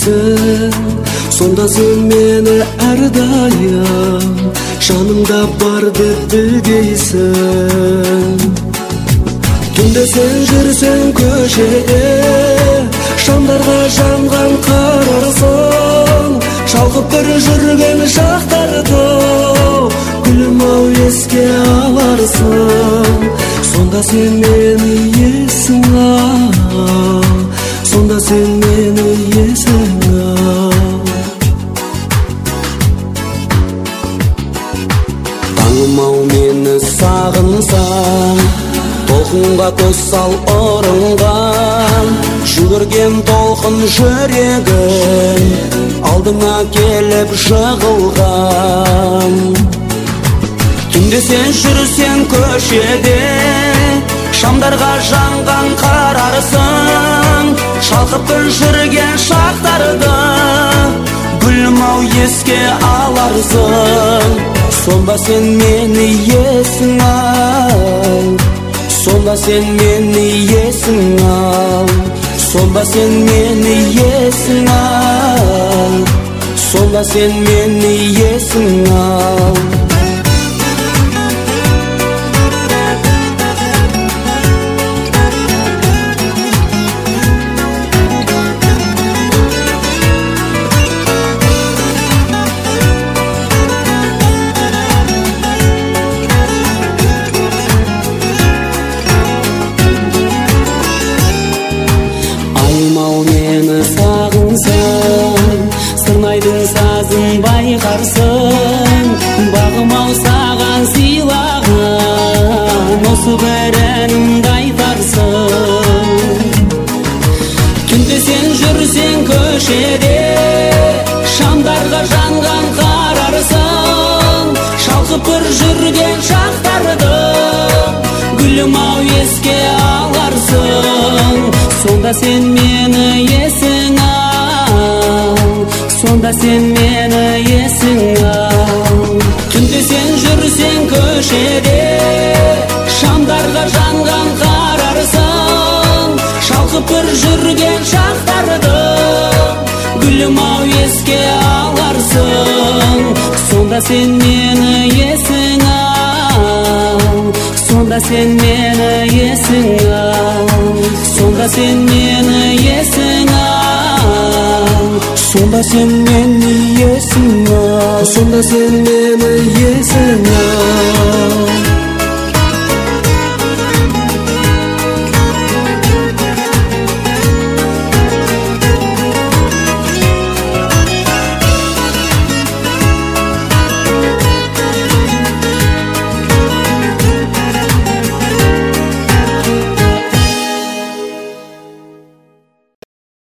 дейсің, сонда сен мені әрдайым жанымда бар деп білгейсің. Түнде сен жүрсең көшеде, шамдарға жанған қарарсың, шалқып бір жүрген шақтарды гүлім-ау еске аларсың. Сонда сен мені есің ал, сонда сен мені есің ал. Таңым-ау мені сағынсаң, толқынға көз сал ұрынған, жүгірген толқын жүрегім алдыңа келіп жығылған. Түнде сен жүрсең көшеде, шамдарға жанған қарарсың, шалқып бір жүрген шақтарды гүлім-ау еске аларсың. Сонда сен мені есің ал, сонда сен мені есің ал, сонда сен мені есің ал, сонда сен мені есің ал. Сырнайдың сазын байқарсың, бағым-ау саған сыйлаған осы бір әнімді айтарсың. Түнде сен жүрсең көшеде, шамдарға жанған қарарсың, шалқып бір жүрген шақтарды гүлім-ау еске аларсың. Сонда сен мені есің ал, сонда сен мені есің ал. Түнде сен жүрсең көшеде, шамдарға жанған қарарсың, шалқып бір жүрген шақтарды гүлім-ау еске аларсың. Сонда сен мені есің ал, сонда сен мені есің ал, сонда сен мені есің ал, сонда сен мені есің ал, сонда сен мені есің ал.